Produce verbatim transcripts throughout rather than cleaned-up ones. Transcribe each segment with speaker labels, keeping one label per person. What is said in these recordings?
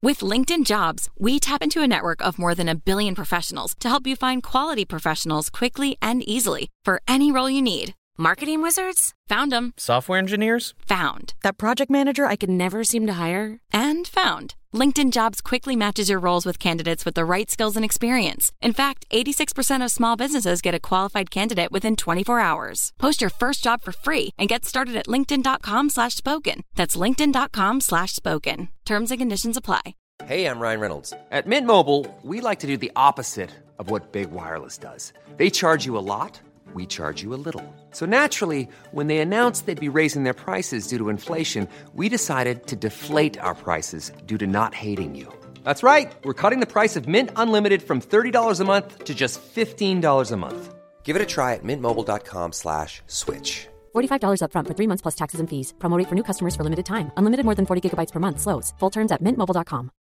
Speaker 1: With LinkedIn Jobs, we tap into a network of more than a billion professionals to help you find quality professionals quickly and easily for any role you need. Marketing wizards? Found them.
Speaker 2: Software engineers?
Speaker 1: Found. That project manager I could never seem to hire? And found. LinkedIn Jobs quickly matches your roles with candidates with the right skills and experience. In fact, eighty-six percent of small businesses get a qualified candidate within twenty-four hours. Post your first job for free and get started at linkedin.com slash spoken. That's linkedin.com slash spoken. Terms and conditions apply.
Speaker 3: Hey, I'm Ryan Reynolds. At Mint Mobile, we like to do the opposite of what Big Wireless does. They charge you a lot. We charge you a little. So naturally, when they announced they'd be raising their prices due to inflation, we decided to deflate our prices due to not hating you. That's right. We're cutting the price of Mint Unlimited from thirty dollars a month to just fifteen dollars a month. Give it a try at mintmobile.com slash switch.
Speaker 4: forty-five dollars up front for three months plus taxes and fees. Promo rate for new customers for limited time. Unlimited more than forty gigabytes per month. Slows full terms at mint mobile dot com.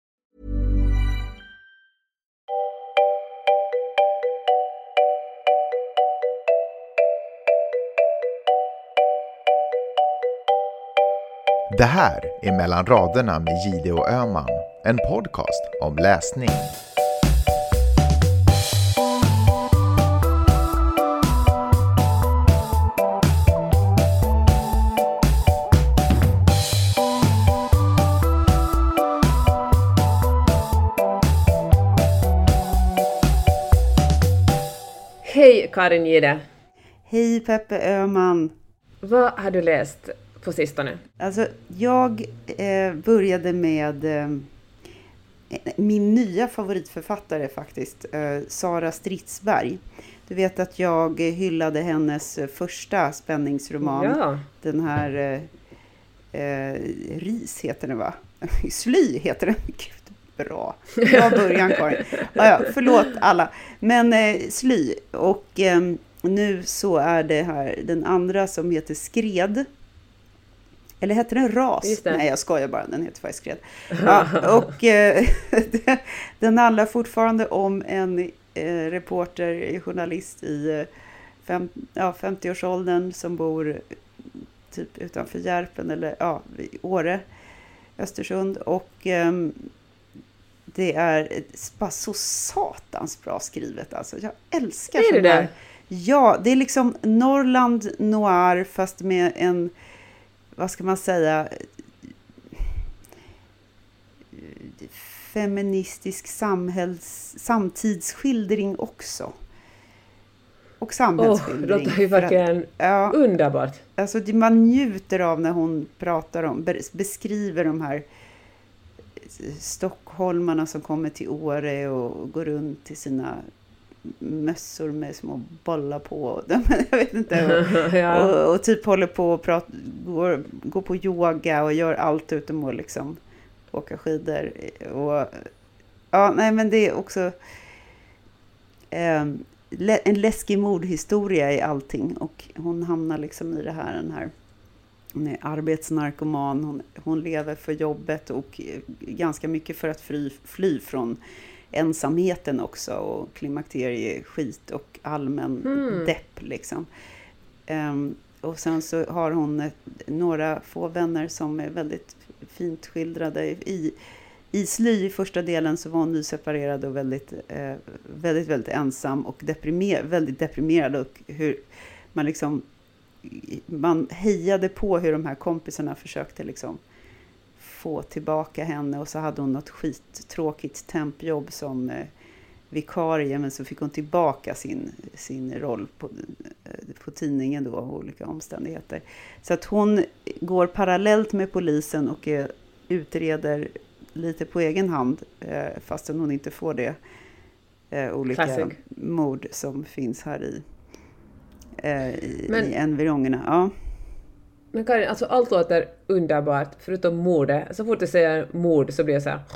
Speaker 5: Det här är Mellan raderna med Gide och Öman, en podcast om läsning.
Speaker 6: Hej Karin Gide.
Speaker 7: Hej Peppe Öman.
Speaker 6: Vad har du läst på sistone?
Speaker 7: Alltså, jag eh, började med eh, min nya favoritförfattare faktiskt, eh, Sara Stridsberg. Du vet att jag hyllade hennes första spänningsroman. Ja. Den här eh, eh, Ris heter den, va? Sly heter den. Gud, bra. Bra början, Karin. Ja, ja, förlåt alla. Men eh, Sly. Och eh, nu så är det här den andra som heter Skred. Eller heter den Ras? Nej, jag skojar bara. Den heter faktiskt Skred. Ja, och eh, den handlar fortfarande om en eh, reporter, journalist i eh, fem, ja, femtioårsåldern som bor typ utanför Järpen eller ja, Åre, Östersund. Och eh, det är bara så satans bra skrivet. Alltså, jag älskar
Speaker 6: det. Är det där?
Speaker 7: Ja, det är liksom Norrland noir fast med en, vad ska man säga, feministisk samhälls, samtidsskildring också. Och samhällsskildring.
Speaker 6: Åh, oh, det låter ju verkligen ja, underbart.
Speaker 7: Alltså det man njuter av när hon pratar om, beskriver de här stockholmarna som kommer till Åre och går runt till sina mössor med små bollar på. Jag vet inte. Och, ja. och, och typ håller på och prata, går, går på yoga och gör allt utom att liksom åka skidor. Och, ja, nej men det är också eh, en läskig mordhistoria i allting. Och hon hamnar liksom i det här, den här hon är arbetsnarkoman. Hon, hon lever för jobbet och ganska mycket för att fly, fly från ensamheten också och klimakterieskit och allmän mm. depp liksom. Um, och sen så har hon ett, några få vänner som är väldigt fint skildrade. I, i Sly i första delen så var hon nyseparerad och väldigt, eh, väldigt, väldigt ensam och deprimer, väldigt deprimerad och hur man liksom man hejade på hur de här kompisarna försökte liksom få tillbaka henne och så hade hon något skittråkigt tempjobb som eh, vikarie men så fick hon tillbaka sin, sin roll på, eh, på tidningen då av olika omständigheter. Så att hon går parallellt med polisen och eh, utreder lite på egen hand eh, fastän hon inte får det eh, olika Classic. mord som finns här i, eh, i, men... i environgerna. Ja.
Speaker 6: Men Karin, alltså allt låter underbart, förutom mordet. Så fort jag säger mord så blir jag så här...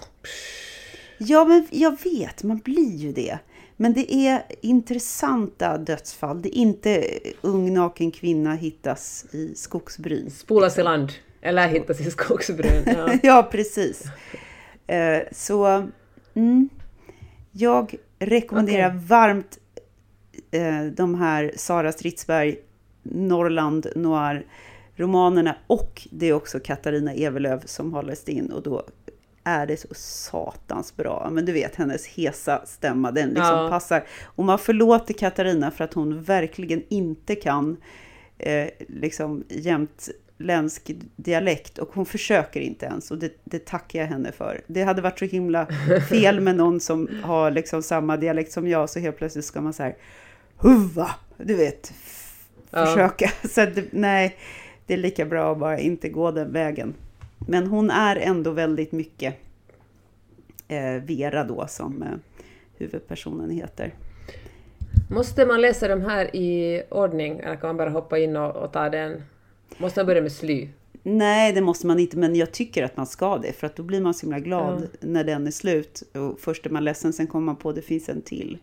Speaker 7: Ja, men jag vet, man blir ju det. Men det är intressanta dödsfall. Det är inte ung naken kvinna hittas i skogsbryn.
Speaker 6: Spolas i land, eller hittas i skogsbryn. Ja,
Speaker 7: ja precis. Uh, så mm, jag rekommenderar okay. varmt uh, de här Sara Stridsberg Norrland noir romanerna och det är också Katarina Evelöv som har läst in och då är det så satans bra. Men du vet, hennes hesa stämma, den liksom
Speaker 6: Ja.
Speaker 7: passar. Och man förlåter Katarina för att hon verkligen inte kan eh, liksom jämtländsk dialekt. Och hon försöker inte ens. Och det, det tackar jag henne för. Det hade varit så himla fel med någon som har liksom samma dialekt som jag. Så helt plötsligt ska man så här, huva, du vet, f-
Speaker 6: Ja.
Speaker 7: försöka. Så att det, nej, det är lika bra att bara inte gå den vägen. Men hon är ändå väldigt mycket eh, Vera då, som eh, huvudpersonen heter.
Speaker 6: Måste man läsa de här i ordning? Eller kan man bara hoppa in och, och ta den? Måste man börja med Sly?
Speaker 7: Nej, det måste man inte, men jag tycker att man ska det. För att då blir man så himla glad när den är slut. Och först är man ledsen, sen kommer man på att det finns en till.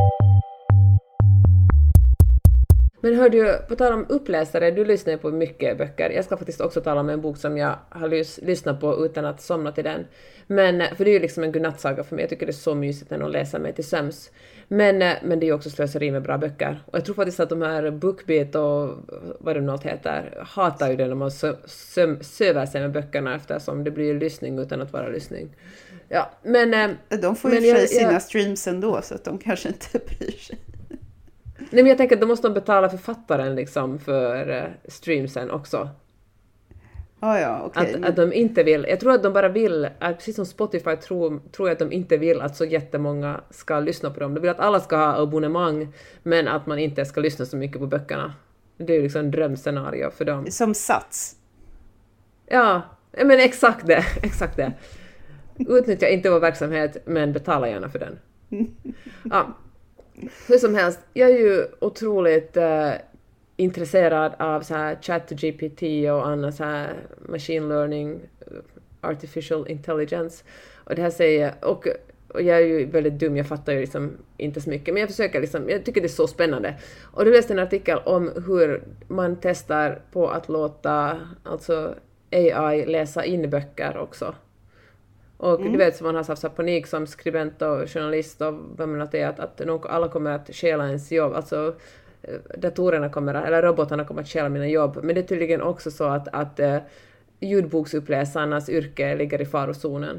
Speaker 6: Men hör du, på tal om uppläsare, du lyssnar ju på mycket böcker. Jag ska faktiskt också tala om en bok som jag har lys- lyssnat på utan att somna till den. Men, för det är ju liksom en godnattsaga för mig. Jag tycker det är så mysigt när någon läser mig till söms. Men, men det är ju också slöseri med bra böcker. Och jag tror faktiskt att de här BookBeat och vad det nu allt heter, hatar ju det när man sö- sö- söver sig med böckerna eftersom det blir ju lyssning utan att vara lyssning. Ja, men...
Speaker 7: De får ju
Speaker 6: men
Speaker 7: för sig
Speaker 6: jag-
Speaker 7: sina
Speaker 6: jag-
Speaker 7: streams ändå, så att de kanske inte bryr sig.
Speaker 6: Nej, men jag tänker att då måste de betala författaren liksom för uh, streamsen också.
Speaker 7: Ah, ja, okej.
Speaker 6: Att,
Speaker 7: men-
Speaker 6: att de inte vill, jag tror att de bara vill, att precis som Spotify tror, tror jag att de inte vill att så jättemånga ska lyssna på dem. De vill att alla ska ha abonnemang, men att man inte ska lyssna så mycket på böckerna. Det är ju liksom en drömscenario för dem.
Speaker 7: Som Sats.
Speaker 6: Ja, men exakt det, exakt det. Utnyttja inte vår verksamhet, men betala gärna för den. Ja, hur som helst, jag är ju otroligt uh, intresserad av så här ChatGPT och annan så här machine learning, artificial intelligence. Och det här säger jag, och, och jag är ju väldigt dum, jag fattar ju liksom inte så mycket, men jag försöker liksom, jag tycker det är så spännande. Och du läste en artikel om hur man testar på att låta alltså A I läsa in böcker också. Och mm. du vet, så man har haft så här panik som skribent och journalist och vad man är, att, att någon, alla kommer att stjäla ens jobb. Alltså datorerna kommer, eller robotarna kommer att stjäla mina jobb. Men det är tydligen också så att, att uh, ljudboksuppläsarnas yrke ligger i farozonen.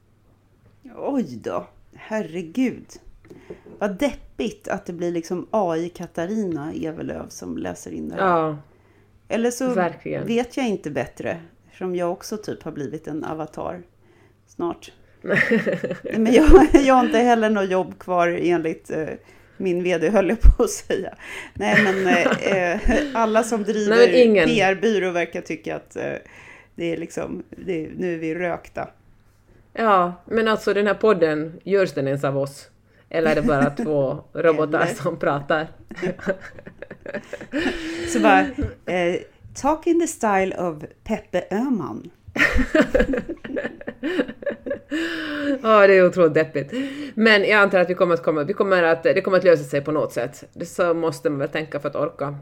Speaker 7: Oj då, herregud. Vad deppigt att det blir liksom A I-Katarina Evelöv som läser in det här.
Speaker 6: Ja,
Speaker 7: Eller så
Speaker 6: verkligen.
Speaker 7: vet jag inte bättre. Som jag också typ har blivit en avatar snart. Men jag, jag har inte heller något jobb kvar enligt eh, min vd, höll jag på att säga. Nej, men eh, alla som driver
Speaker 6: Nej, ingen.
Speaker 7: P R-byrå verkar tycka att eh, det är liksom, det, nu är vi rökta.
Speaker 6: Ja, men alltså den här podden, görs den ens av oss? Eller är det bara två robotar
Speaker 7: Eller.
Speaker 6: som pratar?
Speaker 7: Så bara, eh, talk in the style of Peppe Öhman.
Speaker 6: Ja, det är otroligt deppigt. Men jag antar att vi kommer att komma, vi kommer att, det kommer att lösa sig på något sätt. Det så måste man väl tänka för att orka.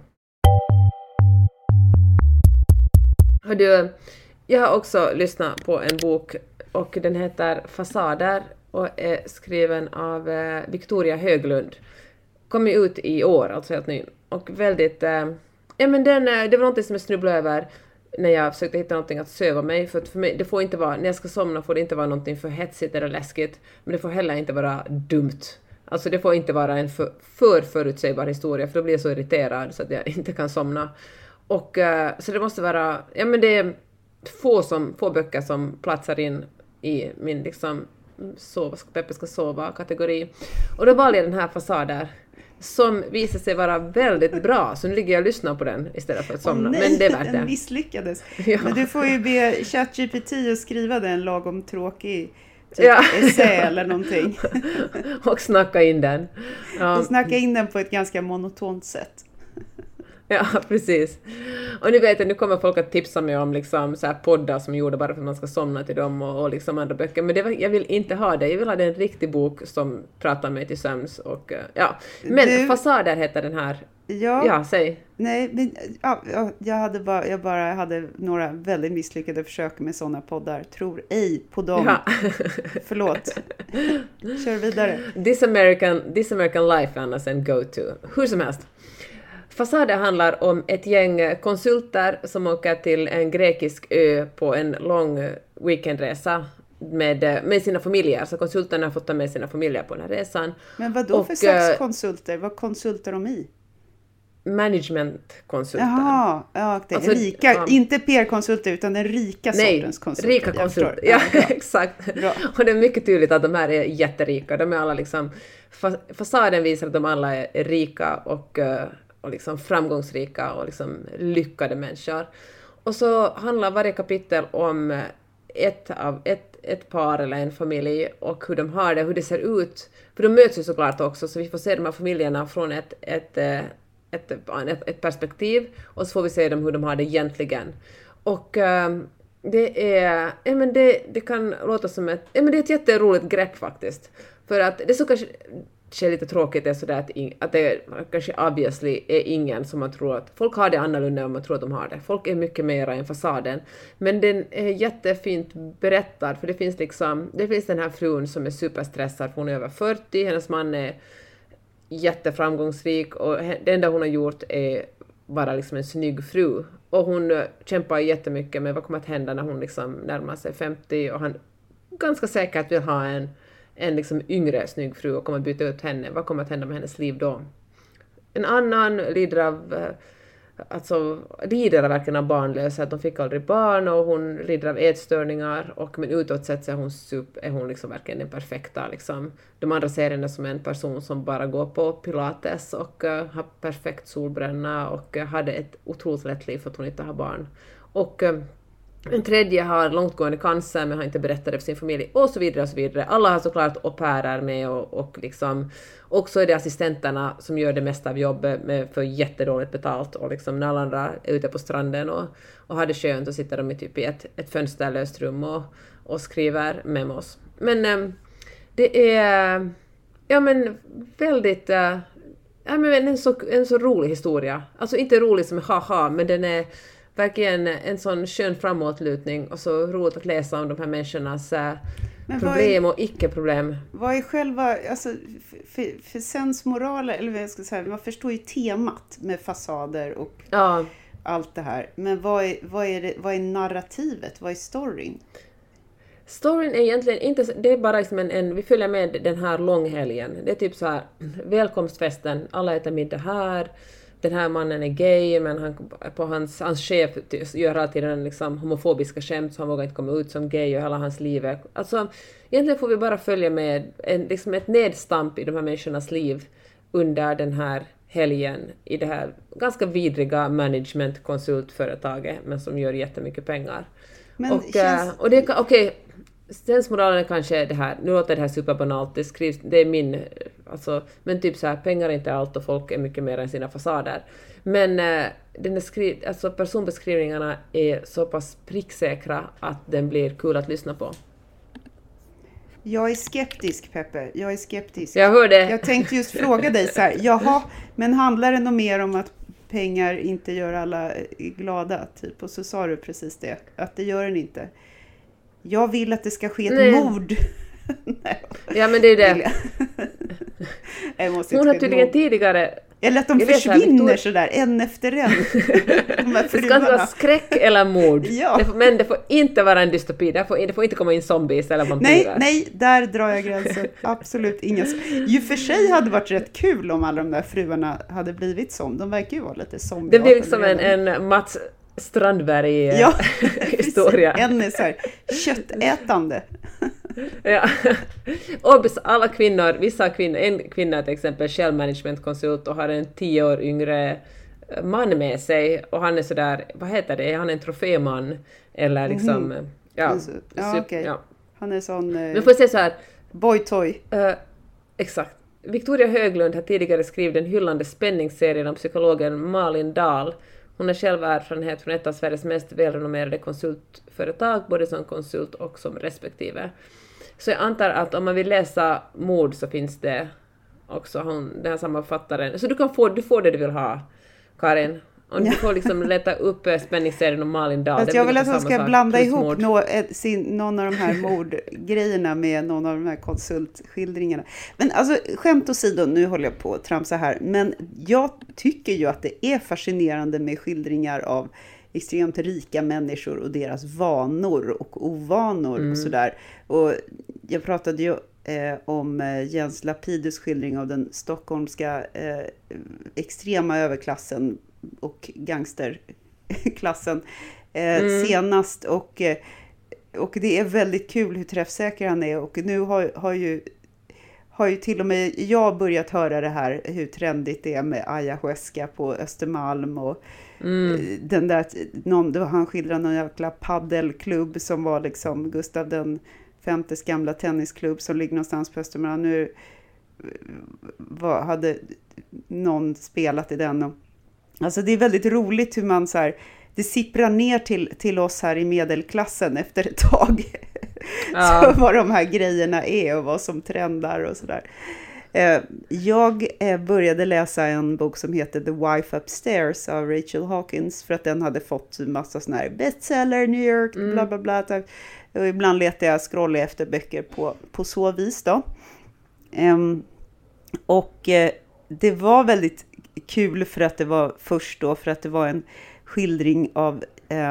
Speaker 6: Hör du, jag har också lyssnat på en bok och den heter Fasader och är skriven av eh, Victoria Höglund. Kom ju ut i år, alltså helt ny. Och väldigt, eh, ja men den, det var något som jag snubblade över när jag försökte hitta någonting att söva mig. För att för mig, det får inte vara, när jag ska somna får det inte vara någonting för hetsigt eller läskigt. Men det får heller inte vara dumt. Alltså det får inte vara en för, för förutsägbar historia, för då blir jag så irriterad så att jag inte kan somna. Och uh, så det måste vara, ja men det är få, som, få böcker som platsar in i min liksom sova, Peppe ska sova kategori. Och då valde jag den här Fasader som visar sig vara väldigt bra. Så nu ligger jag och lyssnar på den istället för att somna.
Speaker 7: Åh, nej,
Speaker 6: men det är värt det.
Speaker 7: den misslyckades.
Speaker 6: Ja.
Speaker 7: Men du får ju be ChatGPT att skriva den lagom tråkig typ
Speaker 6: Ja.
Speaker 7: essä eller någonting.
Speaker 6: Och snacka in den. Ja.
Speaker 7: Och snacka in den på ett ganska monotont sätt.
Speaker 6: Ja, precis. Och nu vet jag, nu kommer folk att tipsa mig om liksom så här poddar som gjorde bara för att man ska somna till dem och, och liksom andra böcker. Men det var, jag vill inte ha det. Jag vill ha en riktig bok som pratar mig till sömns. Och, ja. Men
Speaker 7: Du-
Speaker 6: Fasader heter den här.
Speaker 7: Ja,
Speaker 6: Ja, säg.
Speaker 7: nej, men ja, ja, jag hade bara, jag bara hade några väldigt misslyckade försök med sådana poddar. Tror ej på dem.
Speaker 6: Ja.
Speaker 7: Förlåt. Kör vidare.
Speaker 6: This American, This American Life är annars en go-to. Hur som helst. Fasader handlar om ett gäng konsulter som åker till en grekisk ö på en lång weekendresa. med, med sina familjer. Så konsulterna har fått ta med sina familjer på den här resan.
Speaker 7: Men vad då och, för slags konsulter? Vad konsultar de i?
Speaker 6: Managementkonsulter.
Speaker 7: Jaha, ja, det är alltså, rika, um, inte P R-konsulter utan den rika
Speaker 6: nej,
Speaker 7: sortens konsulter.
Speaker 6: Nej, rika konsulter. Ja, ja exakt. Bra. Och det är mycket tydligt att de här är jätterika. De är alla liksom, fasaden visar att de alla är rika och, och liksom framgångsrika och liksom lyckade människor. Och så handlar varje kapitel om ett, av, ett, ett par eller en familj och hur de har det, hur det ser ut. För de möts ju såklart också, så vi får se de här familjerna från ett, ett, ett, ett, ett perspektiv och så får vi se dem hur de har det egentligen. Och um, det är, ja, men det, det kan låta som ett, ja, men det är ett jätteroligt grepp faktiskt. För att det är så kanske... Det är lite tråkigt är sådär att, in, att det kanske obviously är ingen som man tror att... Folk har det annorlunda än man tror att de har det. Folk är mycket mer än fasaden. Men den är jättefint berättad. För det finns liksom... Det finns den här frun som är superstressad. Hon är över fyrtio. Hennes man är jätteframgångsrik. Och det enda hon har gjort är vara liksom en snygg fru. Och hon kämpar jättemycket med vad kommer att hända när hon liksom närmar sig femtio. Och han ganska säkert vill ha en... en liksom yngre snygg fru och kommer att byta ut henne. Vad kommer att hända med hennes liv då? En annan lider av, alltså, lider verkligen av barnlöshet. De fick aldrig barn och hon lider av ätstörningar. Och, men utåt sett så är hon, super, är hon liksom verkligen den perfekta. Liksom. De andra ser henne som en person som bara går på pilates och uh, har perfekt solbränna och uh, hade ett otroligt lätt liv för att hon inte har barn. Och... Uh, En tredje har långtgående cancer men har inte berättat det för sin familj och så vidare och så vidare. Alla har såklart au pairer med och, och liksom också är det assistenterna som gör det mesta av jobbet med för jättedåligt betalt och liksom när alla andra är ute på stranden och, och har det skönt och sitter de i typ i ett, ett fönsterlöst rum och, och skriver memos. Men äm, det är ja men väldigt äh, ja, men en, så, en så rolig historia. Alltså inte rolig som haha men den är verkligen en sån skön framåtlutning och så roligt att läsa om de här människornas äh, problem är, och icke-problem.
Speaker 7: Vad är själva, alltså för, för sensmoral, eller vad jag ska säga, man förstår ju temat med fasader och ja. Allt det här. Men vad är, vad är, det, vad är narrativet? Vad är storyn?
Speaker 6: Storyn är egentligen inte, det är bara liksom en, en, vi följer med den här långhelgen. Det är typ så här, välkomstfesten, alla äter middag här. Den här mannen är gay, men han, på hans, hans chef gör alltid den liksom homofobiska skämt, så han vågar inte komma ut som gay och hela hans liv. Alltså, egentligen får vi bara följa med en, liksom ett nedstamp i de här människornas liv under den här helgen i det här ganska vidriga managementkonsultföretaget, men som gör jättemycket pengar. Men och, känns... och det okej, okay, sensmoralen är kanske det här, nu låter det här superbanalt, det skrivs, det är min, alltså, men typ så här, pengar är inte allt och folk är mycket mer än sina fasader. Men äh, den är skriv, alltså personbeskrivningarna är så pass pricksäkra att den blir kul att lyssna på.
Speaker 7: Jag är skeptisk, Peppe. Jag är skeptisk.
Speaker 6: Jag hör det.
Speaker 7: Jag tänkte just fråga dig så här, jaha, men handlar det nog mer om att pengar inte gör alla glada, typ? Och så sa du precis det, att det gör den inte. Jag vill att det ska ske ett Nej. mord. Nej.
Speaker 6: Ja, men det är det.
Speaker 7: Jag måste
Speaker 6: Hon har tydligen mord. tidigare...
Speaker 7: Eller att de försvinner sådär, en efter en. De
Speaker 6: det ska inte vara skräck eller mord.
Speaker 7: Ja.
Speaker 6: Det får, men det får inte vara en dystopi. Det får, det får inte komma in zombies eller vampyrer.
Speaker 7: Nej, nej, där drar jag gränsen. Absolut inga. Ju för sig hade varit rätt kul om alla de där fruarna hade blivit som. De verkar ju vara lite zombie.
Speaker 6: Det blir liksom en, en Mats Strandberg-historia.
Speaker 7: Ja, en är så här, köttätande.
Speaker 6: Ja. Och alla kvinnor, vissa kvinnor, en kvinna till exempel självmanagementkonsult och har en tio år yngre man med sig och han är sådär, vad heter det, han är en troféman eller liksom, mm-hmm. ja,
Speaker 7: alltså, ja, super, okay. ja. Han är sån eh,
Speaker 6: men får jag säga så här,
Speaker 7: boytoy.
Speaker 6: Uh, exakt. Victoria Höglund har tidigare skrivit en hyllande spänningsserie om psykologen Malin Dahl. Hon har själv erfarenhet från ett av Sveriges mest välrenommerade konsultföretag, både som konsult och som respektive. Så jag antar att om man vill läsa mord så finns det också hon, den här samma författaren. Så du kan få, du får det du vill ha, Karin. Om du får liksom leta upp spänningsserien om Malin Dahl.
Speaker 7: Jag vill att hon ska blanda ihop nå, sin, någon av de här mordgrejerna med någon av de här konsultskildringarna. Men alltså, skämt åsido, nu håller jag på att tramsa här. Men jag tycker ju att det är fascinerande med skildringar av extremt rika människor och deras vanor och ovanor mm. och sådär. Och jag pratade ju eh, om eh, Jens Lapidus skildring av den stockholmska eh, extrema överklassen och gangsterklassen eh, mm. senast. Och, eh, och det är väldigt kul hur träffsäker han är. Och nu har, har ju har ju till och med jag börjat höra det här, hur trendigt det är med ayahuasca på Östermalm och mm. den där, någon, då han skildrade någon jäkla paddelklubb som var liksom Gustav den femtes gamla tennisklubb som ligger någonstans på Östermalm. Nu var, hade någon spelat i den. Och, alltså det är väldigt roligt hur man så här, det sipprar ner till, till oss här i medelklassen efter ett tag. Ja. Så vad de här grejerna är och vad som trendar och sådär. Jag började läsa en bok som heter The Wife Upstairs av Rachel Hawkins för att den hade fått en massa sådana här bestseller, New York, mm. bla bla bla. Och ibland letar jag scrolla efter böcker på, på så vis då. Och det var väldigt kul för att det var först då, för att det var en skildring av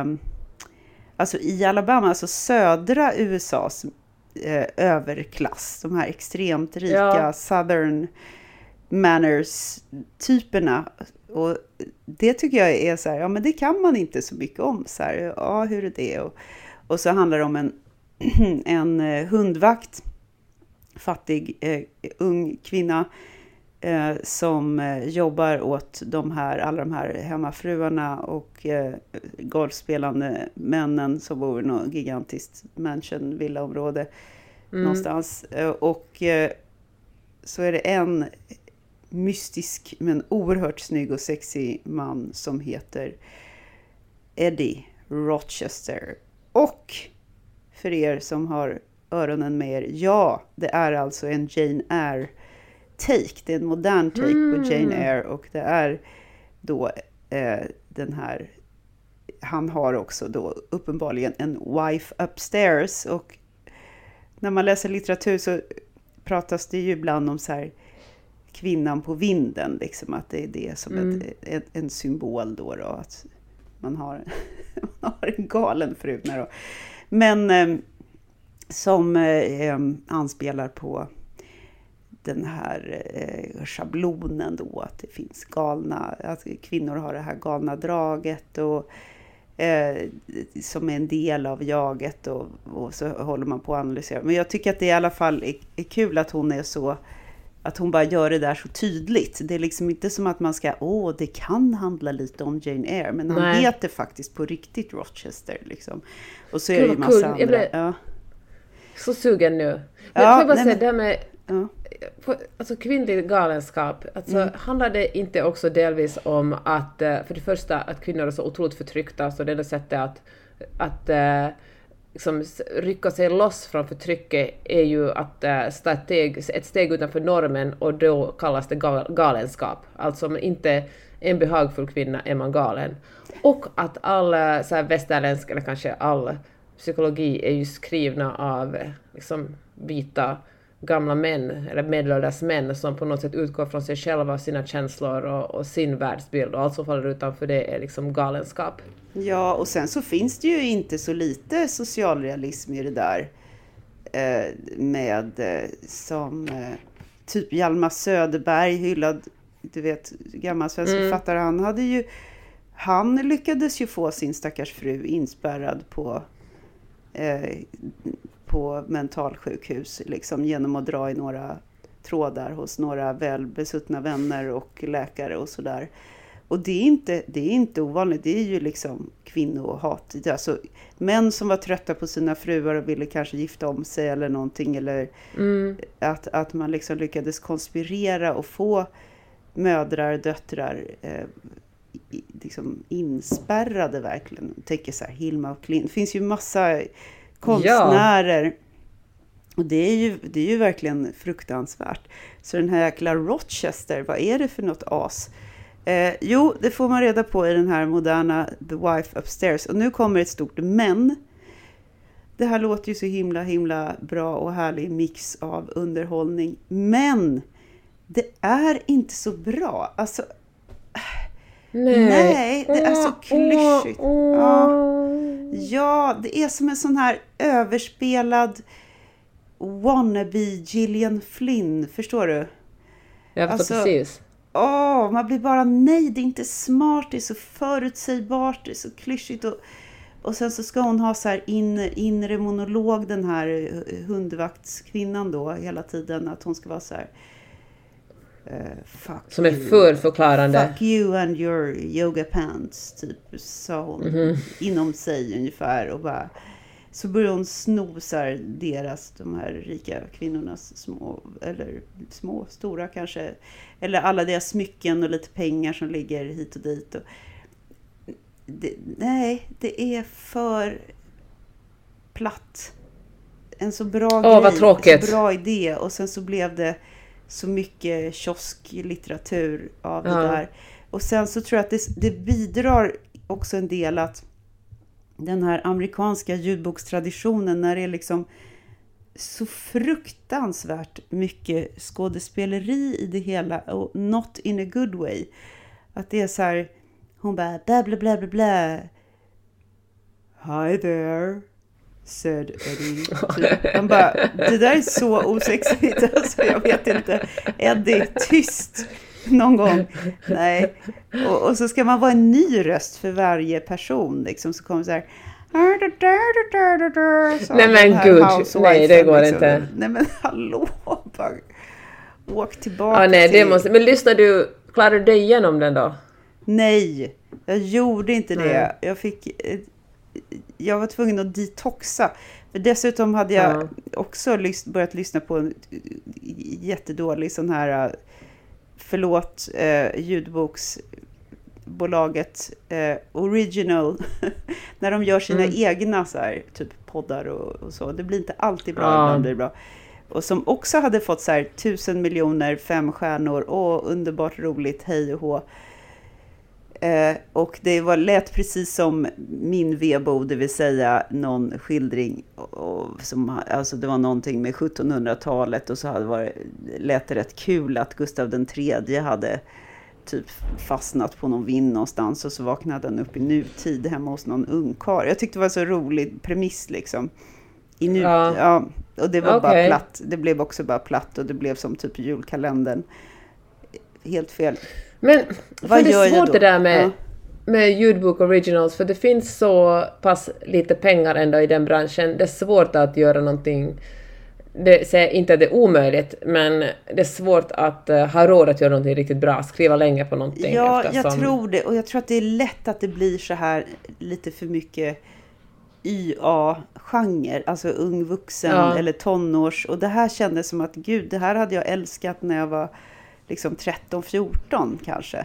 Speaker 7: alltså i Alabama, alltså södra U S A's eh, överklass, de här extremt rika ja. Southern manners typerna, och det tycker jag är så här, ja men det kan man inte så mycket om så här, ja hur är det, och, och så handlar det om en, en hundvakt, fattig eh, ung kvinna Eh, som eh, jobbar åt de här, alla de här hemmafruarna och eh, golfspelande männen som bor i något gigantiskt mansion villaområde mm. någonstans. Eh, och eh, så är det en mystisk men oerhört snygg och sexig man som heter Eddie Rochester. Och för er som har öronen med er, ja, det är alltså en Jane Eyre take, det är en modern take mm. på Jane Eyre, och det är då eh, den här, han har också då uppenbarligen en wife upstairs, och när man läser litteratur så pratas det ju ibland om så här kvinnan på vinden, liksom att det är det som mm. ett, ett, en symbol då, då att man har, man har en galen fru då. Men eh, som eh, anspelar på den här eh, schablonen då, att det finns galna, att kvinnor har det här galna draget och eh, som är en del av jaget, och, och så håller man på att analysera. Men jag tycker att det i alla fall är, är kul att hon är så, att hon bara gör det där så tydligt. Det är liksom inte som att man ska, åh det kan handla lite om Jane Eyre, men han Nej. heter faktiskt på riktigt Rochester liksom. Och så är det ju massa andra. Jag blev
Speaker 6: ja. så sugen nu. Men ja, får jag bara nej, säga men... det här med ja. Alltså kvinnlig galenskap, alltså mm. handlar det inte också delvis om att, för det första, att kvinnor är så otroligt förtryckta, så det enda sättet att, att liksom, rycka sig loss från förtrycket är ju att äh, ta ett steg, ett steg utanför normen, och då kallas det gal, galenskap. Alltså om man inte är en behagfull kvinna är man galen. Och att all så här, västerländsk, eller kanske all psykologi är ju skrivna av liksom, vita gamla män, eller medelålders män, som på något sätt utgår från sig själva, sina känslor och, och sin världsbild, och allt som faller utanför det är liksom galenskap.
Speaker 7: Ja, och sen så finns det ju inte så lite socialrealism i det där eh, med eh, som eh, typ Hjalmar Söderberg, hyllad, du vet, gammal svensk mm. författare, han hade ju, han lyckades ju få sin stackars fru inspärrad på eh, på mentalsjukhus liksom, genom att dra i några trådar hos några välbesuttna vänner och läkare och sådär. Och det är inte, det är inte ovanligt, det är ju liksom kvinnohat. Alltså män som var trötta på sina fruar och ville kanske gifta om sig eller någonting, eller mm. att, att man liksom lyckades konspirera och få mödrar, döttrar eh, liksom inspärrade verkligen. Jag tänker så här, Hilma och Klint, det finns ju massa konstnärer. Ja. Och det är, ju, det är ju verkligen fruktansvärt. Så den här jäkla Rochester, vad är det för något as? Eh, jo, det får man reda på i den här moderna The Wife Upstairs. Och nu kommer ett stort men. Det här låter ju så himla, himla bra och härlig mix av underhållning. Men det är inte så bra. Alltså,
Speaker 6: Nej,
Speaker 7: Nej det är så klyschigt.
Speaker 6: Åh, åh.
Speaker 7: Ja. ja, det är som en sån här överspelad wannabe Gillian Flynn, förstår du?
Speaker 6: Jag förstår
Speaker 7: Alltså,
Speaker 6: precis.
Speaker 7: Åh, man blir bara, nej, det är inte smart, det är så förutsägbart, det är så klyschigt. Och, och sen så ska hon ha så här in, inre monolog, den här hundvaktskvinnan då, hela tiden. Att hon ska vara så här, uh, fuck
Speaker 6: Som är
Speaker 7: you.
Speaker 6: för förklarande.
Speaker 7: Fuck you and your yoga pants, typ, sa hon mm-hmm. inom sig ungefär. Och bara, så börjar hon sno så här deras, de här rika kvinnornas små, eller små, stora kanske, eller alla deras smycken och lite pengar som ligger hit och dit. Och det, nej, det är för platt. En så bra
Speaker 6: Åh,
Speaker 7: grej,
Speaker 6: vad tråkigt.
Speaker 7: så bra idé. Och sen så blev det så mycket kiosklitteratur av
Speaker 6: ja.
Speaker 7: det där. Och sen så tror jag att det, det bidrar också en del att den här amerikanska ljudbokstraditionen, när det är liksom så fruktansvärt mycket skådespeleri i det hela, och not in a good way. Att det är så här, hon bara bla bla bla bla bla. Hi there, said Eddie. Typ. Han bara, det där är så osexigt, alltså jag vet inte. Eddie, tyst någon gång. Nej. Och, och så ska man vara en ny röst för varje person liksom, så kommer så här. Så
Speaker 6: nej men gud, nej det går liksom inte.
Speaker 7: Nej men hallå, bara åk tillbaka.
Speaker 6: Ja, nej,
Speaker 7: till...
Speaker 6: det måste. Men lyssna, du klarade dig igenom den då?
Speaker 7: Nej, jag gjorde inte det.
Speaker 6: Mm.
Speaker 7: Jag fick, jag var tvungen att detoxa. För dessutom hade jag mm. också lys- börjat lyssna på en jättedålig sån här, förlåt, eh, ljudboksbolaget eh, Original. När de gör sina mm. egna så här, typ poddar och, och så. Det blir inte alltid bra, mm. ibland blir det bra. Och som också hade fått så här tusen miljoner, fem stjärnor. Åh, underbart roligt, hej och hå. Eh, och det var lät precis som min vebo, det vill säga någon skildring. Och, och som, alltså det var någonting med sjuttonhundratalet, och så hade varit, lät det rätt kul att Gustav den tredje hade typ fastnat på någon vind någonstans, och så vaknade han upp i nutid hemma hos någon ungkarl. Jag tyckte det var så rolig premiss liksom. I nu, ja. Ja, och det var okay. bara platt. Det blev också bara platt, och det blev som typ julkalendern. Helt fel.
Speaker 6: Men vad det är svårt det där med, ja. med ljudbok originals, för det finns så pass lite pengar ändå i den branschen. Det är svårt att göra någonting. Det säger inte att det är omöjligt, men det är svårt att uh, ha råd att göra någonting riktigt bra, skriva länge på någonting.
Speaker 7: Ja,
Speaker 6: eftersom...
Speaker 7: jag tror det, och jag tror att det är lätt att det blir så här lite för mycket Y A-genre, alltså ung vuxen ja. eller tonårs, och det här kändes som att gud, det här hade jag älskat när jag var liksom tretton fjorton kanske.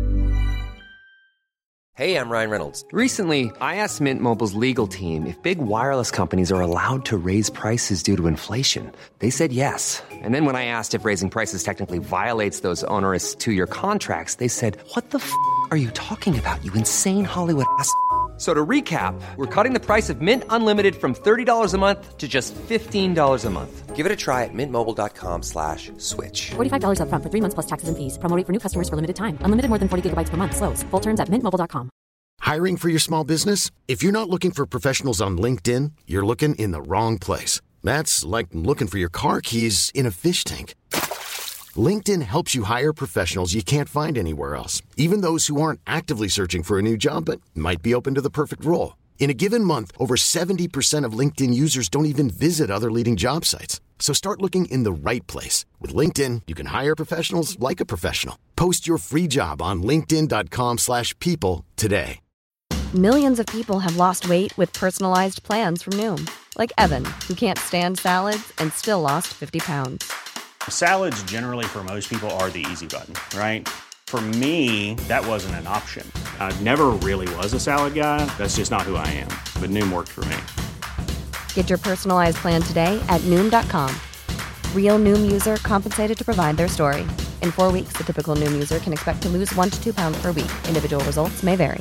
Speaker 3: Hey, I'm Ryan Reynolds. Recently, I asked Mint Mobile's legal team if big wireless companies are allowed to raise prices due to inflation. They said yes. And then when I asked if raising prices technically violates those onerous two-year contracts, they said, what the f*** are you talking about, you insane Hollywood ass f- So to recap, we're cutting the price of Mint Unlimited from thirty dollars a month to just fifteen dollars a month. Give it a try at mintmobile.com slash switch.
Speaker 4: forty-five dollars up front for three months plus taxes and fees. Promo rate for new customers for limited time. Unlimited more than forty gigabytes per month. Slows full terms at mint mobile dot com.
Speaker 2: Hiring for your small business? If you're not looking for professionals on LinkedIn, you're looking in the wrong place. That's like looking for your car keys in a fish tank. LinkedIn helps you hire professionals you can't find anywhere else, even those who aren't actively searching for a new job but might be open to the perfect role. In a given month, over seventy percent of LinkedIn users don't even visit other leading job sites. So start looking in the right place. With LinkedIn, you can hire professionals like a professional. Post your free job on linkedin dot com slash people today.
Speaker 8: Millions of people have lost weight with personalized plans from Noom. Like Evan, who can't stand salads and still lost fifty pounds.
Speaker 9: Salads generally for most people are the easy button, right? For me, that wasn't an option. I never really was a salad guy. That's just not who I am. But Noom worked for me.
Speaker 8: Get your personalized plan today at Noom dot com. Real Noom user compensated to provide their story. In four weeks, the typical Noom user can expect to lose one to two pounds per week. Individual results may vary.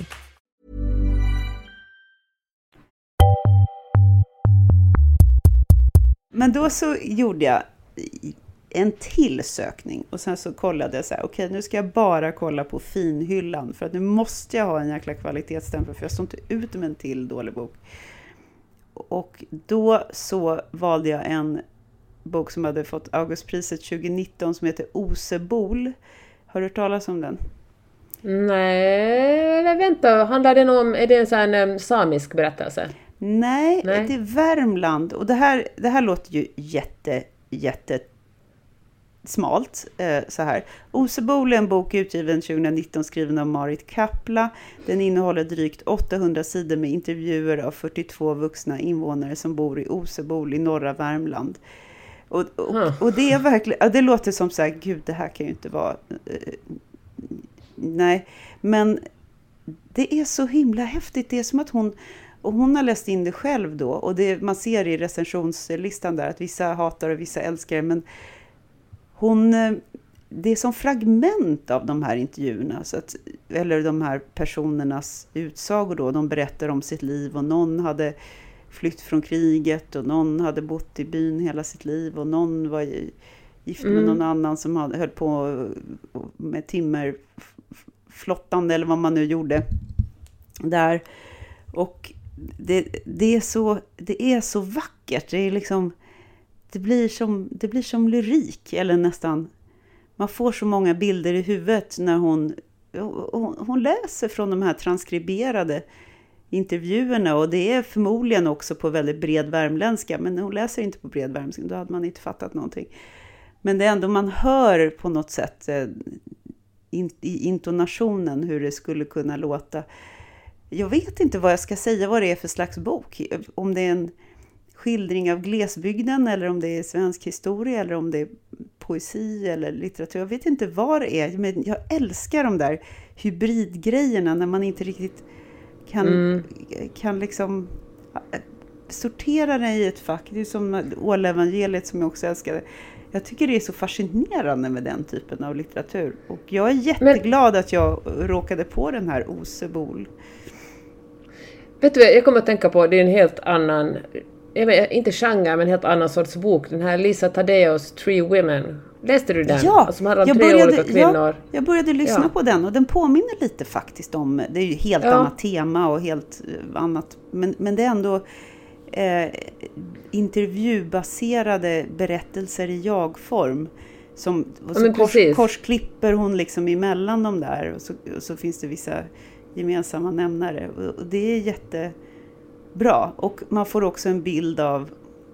Speaker 7: Men då så gjorde jag en till sökning. Och sen så kollade jag så här, okej okay, nu ska jag bara kolla på finhyllan. För att nu måste jag ha en jäkla kvalitetsstämpel, för jag står inte ut med en till dålig bok. Och då så valde jag en bok som hade fått Augustpriset tjugonitton som heter Osebol. Har du hört talas om den?
Speaker 6: Nej, eller vänta, handlar den om, är det en sån här samisk berättelse?
Speaker 7: Nej, Nej, det är Värmland. Och det här, det här låter ju jätte, jätte smalt. Eh, så här. Osebol är en bok utgiven tjugonitton skriven av Marit Kapla. Den innehåller drygt åttahundra sidor med intervjuer av fyrtiotvå vuxna invånare som bor i Osebol i norra Värmland. Och, och, huh. och det är verkligen, ja, det låter som så här, gud det här kan ju inte vara, eh, nej, men det är så himla häftigt. Det är som att hon, och hon har läst in det själv då, och det, man ser i recensionslistan där att vissa hatar och vissa älskar, men hon, det är som fragment av de här intervjuerna, så att, eller de här personernas utsagor då, de berättar om sitt liv, och någon hade flytt från kriget och någon hade bott i byn hela sitt liv och någon var gift med mm. någon annan som hade, höll på med timmerflottande eller vad man nu gjorde där. Och det, det, är så, det är så vackert. Det är liksom, det blir som, det blir som lyrik, eller nästan. Man får så många bilder i huvudet när hon, hon, hon läser från de här transkriberade intervjuerna, och det är förmodligen också på väldigt bred värmländska, men hon läser inte på bred värmländska, då hade man inte fattat någonting. Men det är ändå, man hör på något sätt eh, in, i intonationen hur det skulle kunna låta. Jag vet inte vad jag ska säga, vad det är för slags bok. Om det är en skildring av glesbygden, eller om det är svensk historia, eller om det är poesi eller litteratur. Jag vet inte vad det är, men jag älskar de där hybridgrejerna när man inte riktigt kan, mm. kan liksom sortera det i ett fack. Det är som Ålevangeliet som jag också älskar. Jag tycker det är så fascinerande med den typen av litteratur. Och jag är jätteglad Men, att jag råkade på den här Osebol.
Speaker 6: Vet du, jag kommer att tänka på, det är en helt annan, jag vet, inte genre, men en helt annan sorts bok. Den här Lisa Tadeos Three Women. Läste du den?
Speaker 7: Ja,
Speaker 6: alltså, hade
Speaker 7: jag,
Speaker 6: tre
Speaker 7: började,
Speaker 6: olika kvinnor.
Speaker 7: Ja, jag började lyssna
Speaker 6: ja.
Speaker 7: på den, och den påminner lite faktiskt om, det är ju helt ja. annat tema och helt annat, men, men det är ändå eh, intervjubaserade berättelser i jag-form. Som, och så
Speaker 6: ja,
Speaker 7: kors, korsklipper hon liksom emellan dem där, och så, och så finns det vissa gemensamma nämnare, och det är jättebra, och man får också en bild av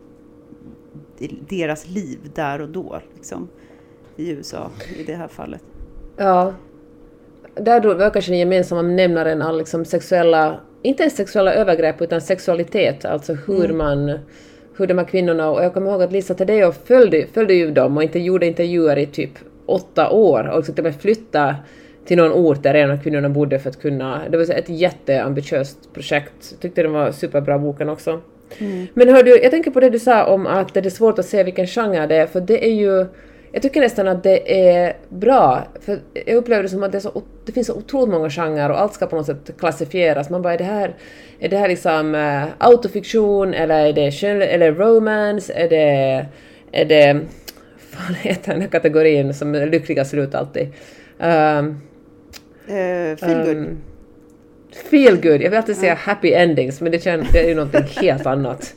Speaker 7: deras liv där och då liksom, i U S A i det här fallet.
Speaker 6: Ja, där då var kanske den gemensamma nämnaren av liksom sexuella, inte ens sexuella övergrepp utan sexualitet, alltså hur mm. man, hur de här kvinnorna, och jag kommer ihåg att Lisa Tadeo följde, följde ju dem och inte gjorde intervjuer i typ åtta år och liksom till och med flytta till någon ort där en av kvinnorna bodde för att kunna, det var ett jätteambitiöst projekt. Jag tyckte det var superbra boken också. Mm. Men hör du, jag tänker på det du sa om att det är svårt att se vilken genre det är, för det är ju, jag tycker nästan att det är bra, för jag upplever det som att det, är så, det finns så otroligt många genrer och allt ska på något sätt klassifieras. Man bara, är det här, är det här liksom uh, autofiktion, eller är det skön, eller romance, är det, är det, vad heter den här kategorin som är lyckliga slut alltid? Um,
Speaker 7: uh, feel good. Um,
Speaker 6: Feel good. Jag vill alltid säga happy endings, men det, känns, det är ju någonting helt annat.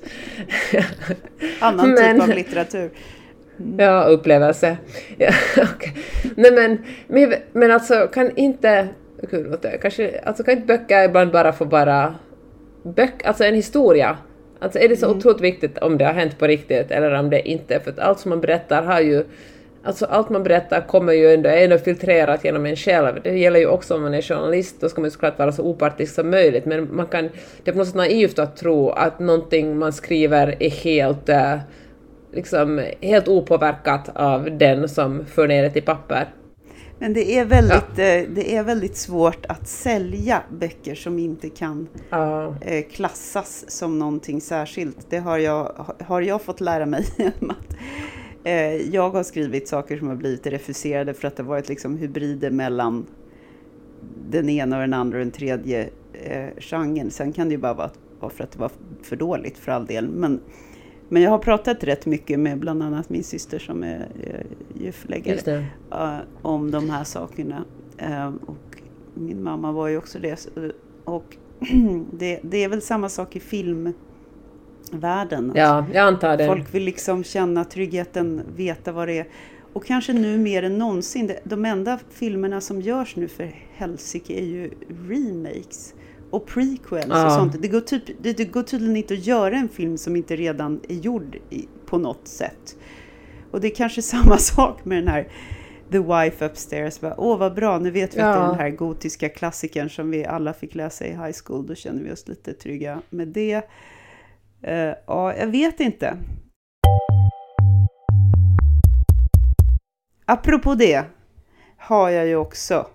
Speaker 7: Annan men, typ av litteratur.
Speaker 6: Mm. Ja, upplevelse. Ja, okay. Nej, men, men, men alltså kan inte, gud, kanske, alltså kan inte böcker ibland bara få bara böck, alltså en historia. Alltså är det så mm. otroligt viktigt om det har hänt på riktigt eller om det inte, för att allt som man berättar har ju, alltså allt man berättar kommer ju ändå, är ändå filtrerat genom en själv. Det gäller ju också om man är journalist, då ska man ju såklart vara så opartisk som möjligt, men man kan, det är på något sätt naivt att tro att någonting man skriver är helt uh, liksom helt opåverkat av den som för ner det till papper.
Speaker 7: Men det är väldigt, ja. det är väldigt svårt att sälja böcker som inte kan ja. klassas som någonting särskilt. Det har jag, har jag fått lära mig. att jag har skrivit saker som har blivit refuserade för att det varit liksom hybrider mellan den ena och den andra och den tredje eh, genren. Sen kan det ju bara vara för att det var för dåligt för all del. Men, Men jag har pratat rätt mycket med bland annat min syster som är, är ju förläggare uh, om de här sakerna. Uh, och min mamma var ju också det. Och det, det är väl samma sak i filmvärlden.
Speaker 6: Ja, jag antar det.
Speaker 7: Folk vill liksom känna tryggheten, veta vad det är. Och kanske nu mer än någonsin. De enda filmerna som görs nu för helsike är ju remakes. Och prequels ja. och sånt. Det går, typ, det, det går tydligen inte att göra en film som inte redan är gjord i, på något sätt. Och det är kanske samma sak med den här The Wife Upstairs. Åh, oh, vad bra. Nu vet vi ja. att det är den här gotiska klassikern som vi alla fick läsa i high school. Då känner vi oss lite trygga med det. Uh, ja, jag vet inte. Apropå det har jag ju också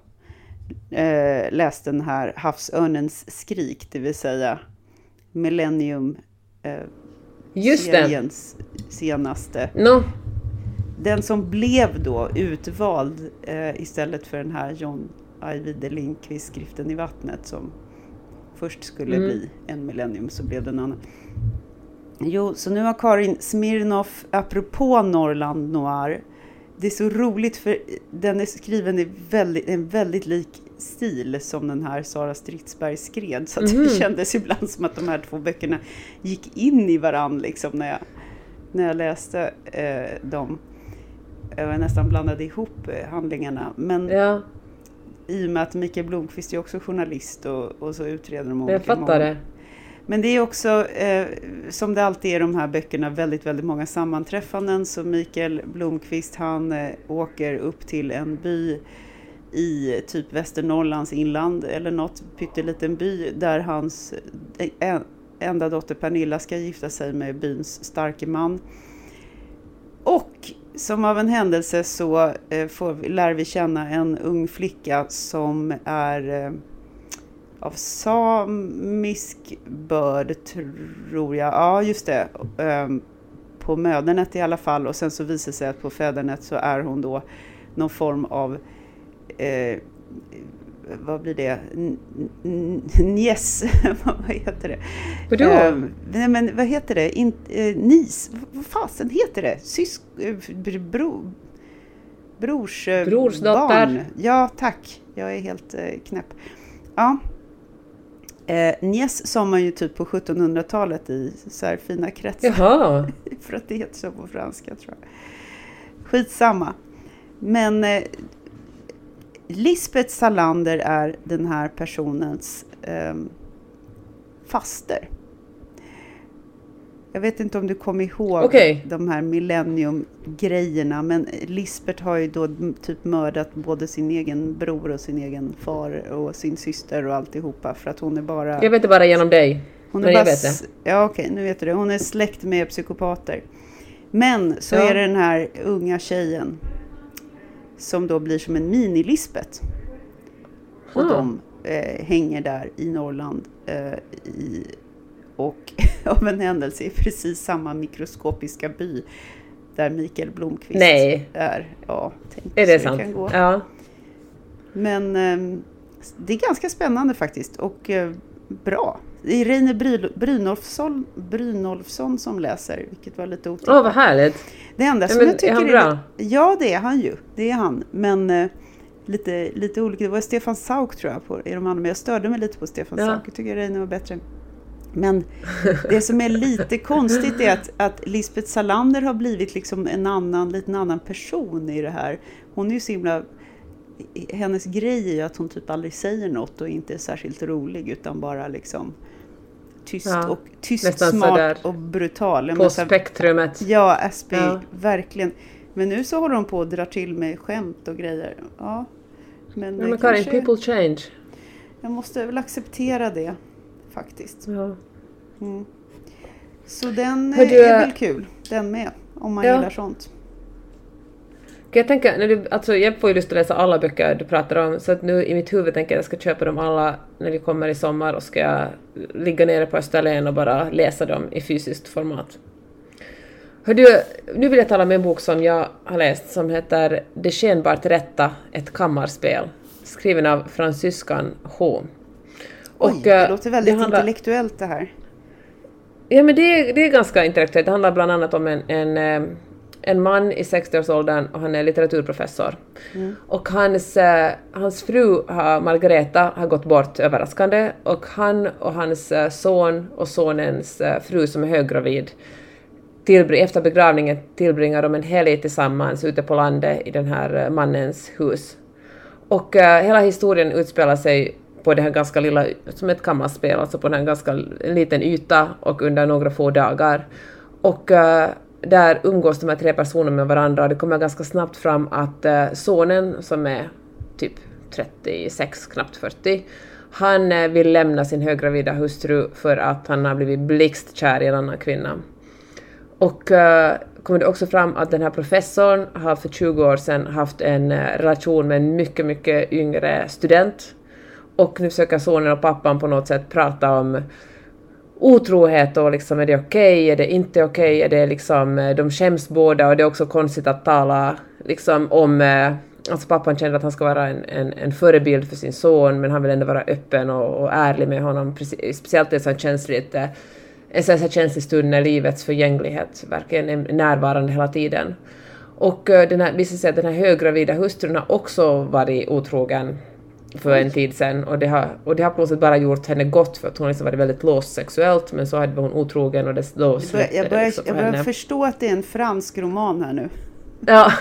Speaker 7: eh, läst den här Havsörnens skrik, det vill säga Millennium eh,
Speaker 6: Just
Speaker 7: seriens den. senaste.
Speaker 6: No.
Speaker 7: Den som blev då utvald eh, istället för den här John Ajvide Lindqvist skriften i vattnet som först skulle mm. bli en Millennium, så blev den annan. Jo, så nu har Karin Smirnoff, apropå Norrland Noir, det är så roligt för den är skriven i väldigt, en väldigt lik stil som den här Sara Stridsberg skrev. Så att mm. det kändes ibland som att de här två böckerna gick in i varann liksom när jag, när jag läste eh, dem. Jag nästan blandade ihop eh, handlingarna. Men ja. i och med att Mikael Blomqvist är också journalist och, och så utreder de olika.
Speaker 6: Jag fattar det.
Speaker 7: Men det är också, eh, som det alltid är de här böckerna, väldigt, väldigt många sammanträffanden. Så Mikael Blomqvist, han eh, åker upp till en by i typ Västernorrlands inland eller något pytteliten by där hans eh, enda dotter Pernilla ska gifta sig med byns starke man. Och som av en händelse så eh, får vi, lär vi känna en ung flicka som är... Eh, av samisk börd, tror jag. Ja, just det. Um, på mödernet i alla fall. Och sen så visar sig att på fädernet så är hon då någon form av... Eh, vad blir det? Njes. Vad heter det?
Speaker 6: Vadå?
Speaker 7: Um, nej, men vad heter det? In, eh, nis. Vad fasen heter det? Sysk... Eh, bro, brors... Eh,
Speaker 6: Brorsdotter.
Speaker 7: Barn. Ja, tack. Jag är helt eh, knäpp. Ja. Eh, Njes sa man ju typ på sjuttonhundratalet i så här fina kretsar.
Speaker 6: Jaha.
Speaker 7: För att det heter så på franska, tror jag. Skitsamma. Men eh, Lisbeth Salander är den här personens eh, faster. Jag vet inte om du kommer ihåg
Speaker 6: okay.
Speaker 7: de här millennium-grejerna. Men Lisbeth har ju då typ mördat både sin egen bror och sin egen far och sin syster och alltihopa. För att hon är bara...
Speaker 6: Jag vet det bara genom dig.
Speaker 7: Hon
Speaker 6: men
Speaker 7: är
Speaker 6: jag
Speaker 7: bara,
Speaker 6: vet det.
Speaker 7: Ja, okej, okay, nu vet du det. Hon är släkt med psykopater. Men så ja. är det den här unga tjejen som då blir som en mini-Lisbeth. Och ah. de eh, hänger där i Norrland eh, i... Och av en händelse är precis samma mikroskopiska by där Mikael Blomqvist
Speaker 6: Nej.
Speaker 7: är. Ja, tänk
Speaker 6: är det
Speaker 7: så
Speaker 6: sant?
Speaker 7: Det kan gå.
Speaker 6: Ja.
Speaker 7: Men eh, det är ganska spännande faktiskt och eh, bra. Det är Reine Bry- Brynolfsson, Brynolfsson som läser, vilket var lite otippat.
Speaker 6: Åh, oh, vad härligt.
Speaker 7: Det enda som
Speaker 6: ja, men,
Speaker 7: jag tycker
Speaker 6: är han
Speaker 7: är...
Speaker 6: bra?
Speaker 7: Ja, det är han ju. Det är han. Men eh, lite, lite olika. Det var Stefan Sauk, tror jag, på, i de andra. Men jag störde mig lite på Stefan ja. Sauk. Jag tycker Reine var bättre. Men det som är lite konstigt är att, att Lisbeth Salander har blivit liksom en annan, liten annan person i det här. Hon är ju så himla... Hennes grej är ju att hon typ aldrig säger något och inte är särskilt rolig utan bara liksom tyst ja, och tyst, smart och brutal.
Speaker 6: På spektrumet.
Speaker 7: Ja, Aspi, ja. Verkligen. Men nu så håller hon på att dra till med skämt och grejer. Ja, men,
Speaker 6: ja, men Karin, kanske... people change.
Speaker 7: Jag måste väl acceptera det. Faktiskt.
Speaker 6: Ja.
Speaker 7: Mm. Så den
Speaker 6: Hör
Speaker 7: är,
Speaker 6: du,
Speaker 7: är väl kul. Den med. Om man ja. gillar sånt.
Speaker 6: Jag tänker, när du, alltså jag får ju lust att läsa alla böcker du pratar om. Så att nu i mitt huvud tänker jag att jag ska köpa dem alla när vi kommer i sommar. Och ska jag ligga nere på Österlen och bara läsa dem i fysiskt format. Hör du, nu vill jag tala om en bok som jag har läst. Som heter Det skenbart rätta, ett kammarspel. Skriven av fransyskan H.
Speaker 7: Oj, och, det låter väldigt det handlar... intellektuellt det här.
Speaker 6: Ja, men det är, det är ganska intellektuellt. Det handlar bland annat om en, en, en man i sextioårsåldern och han är litteraturprofessor. Mm. Och hans, hans fru, Margareta, har gått bort överraskande. Och han och hans son och sonens fru som är höggravid, tillbring, efter begravningen tillbringar de en helg tillsammans ute på landet i den här mannens hus. Och uh, hela historien utspelar sig på det här ganska lilla, som ett kammarspel, alltså på den här ganska liten yta och under några få dagar. Och uh, där umgås de här tre personerna med varandra. Det kommer ganska snabbt fram att uh, sonen, som är typ trettiosex, knappt fyrtio, han uh, vill lämna sin höggravida hustru för att han har blivit blixtkär i en annan kvinna. Och uh, kommer det också fram att den här professorn har för tjugo år sedan haft en uh, relation med en mycket, mycket yngre student. Och nu försöker sonen och pappan på något sätt prata om otrohet och liksom, är det okej, okay? Är det inte okej, okay? Är det liksom, de skäms båda, och det är också konstigt att tala liksom om, uh, alltså pappan känner att han ska vara en, en, en förebild för sin son, men han vill ändå vara öppen och, och ärlig med honom, precis, speciellt det som känns lite en sån här känslig stund när livets förgänglighet verkligen är närvarande hela tiden. Och uh, den här, visst säger att den här höggravida hustrun har också varit otrogen för en tid sedan, och det har, och det har på något sätt bara gjort henne gott, för att hon liksom varit väldigt låst sexuellt, men så hade hon otrogen och det, då
Speaker 7: släppte jag börjar, jag börjar, jag börjar förstå att det är en fransk roman här nu.
Speaker 6: Ja,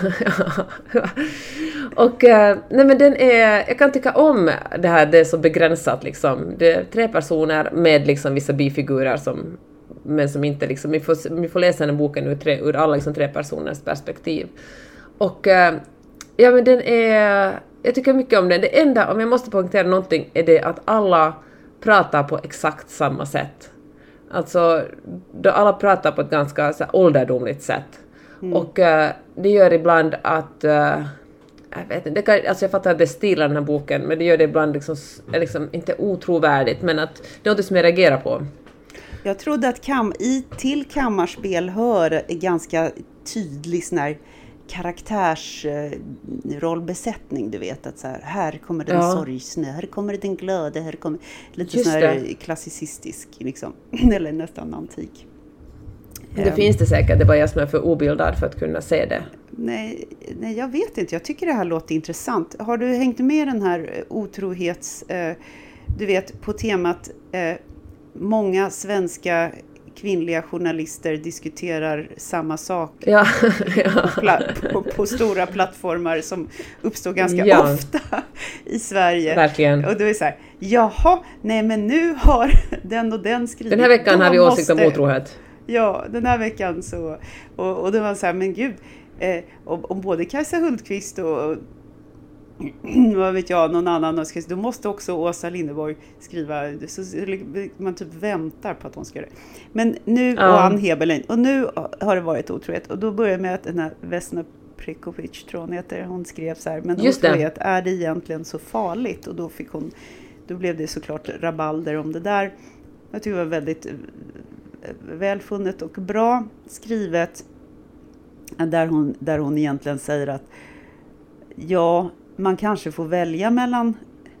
Speaker 6: och uh, nej, men den är, jag kan tycka om det här, det är så begränsat liksom. Det är tre personer med liksom vissa bifigurer som, men som inte liksom, vi får, vi får läsa den boken ur, tre, ur alla liksom tre personers perspektiv. Och uh, ja, men den är, jag tycker mycket om den. Det enda, om jag måste poängtera någonting, är det att alla pratar på exakt samma sätt. Alltså, då alla pratar på ett ganska så här, ålderdomligt sätt. Mm. Och uh, det gör ibland att uh, jag vet inte, det kan, alltså jag fattar att det stilar den här boken, men det gör det ibland liksom, liksom inte otrovärdigt, men att det är något som jag reagerar på.
Speaker 7: Jag trodde att kam, i till kammarspel hör ganska tydlig sån här karaktärsrollbesättning, du vet, att så här, här kommer den ja. sorgsne, här kommer den glöde, här kommer lite sån här klassicistisk liksom, eller nästan antik.
Speaker 6: Det um, finns det säkert, det är bara jag som är för obildad för att kunna se det.
Speaker 7: Nej, nej, jag vet inte. Jag tycker det här låter intressant. Har du hängt med den här otrohets... Eh, du vet, på temat eh, många svenska kvinnliga journalister diskuterar samma sak
Speaker 6: ja, ja.
Speaker 7: På, pla- på, på stora plattformar som uppstår ganska
Speaker 6: ja.
Speaker 7: ofta i Sverige.
Speaker 6: Verkligen.
Speaker 7: Och då är det så här, jaha, nej men nu har den och den skrivit...
Speaker 6: Den här veckan
Speaker 7: då
Speaker 6: har vi åsikt
Speaker 7: måste...
Speaker 6: om otrohet.
Speaker 7: Ja, den här veckan så... Och, och det var så här, men gud, eh, om, om både Kajsa Hultqvist och... vad vet jag, någon annan har skrivit, då måste också Åsa Linderborg skriva, så man typ väntar på att hon ska göra det. Men nu, ja. och Ann Heberlein, och nu har det varit otrohet, och då börjar med att den här Vesna Prekovic, tror hon heter, hon skrev så här, men otrohet, är det egentligen så farligt? Och då fick hon, då blev det såklart rabalder om det där. Jag tycker det var väldigt välfunnet och bra skrivet, där hon, där hon egentligen säger att ja, man kanske får välja mellan,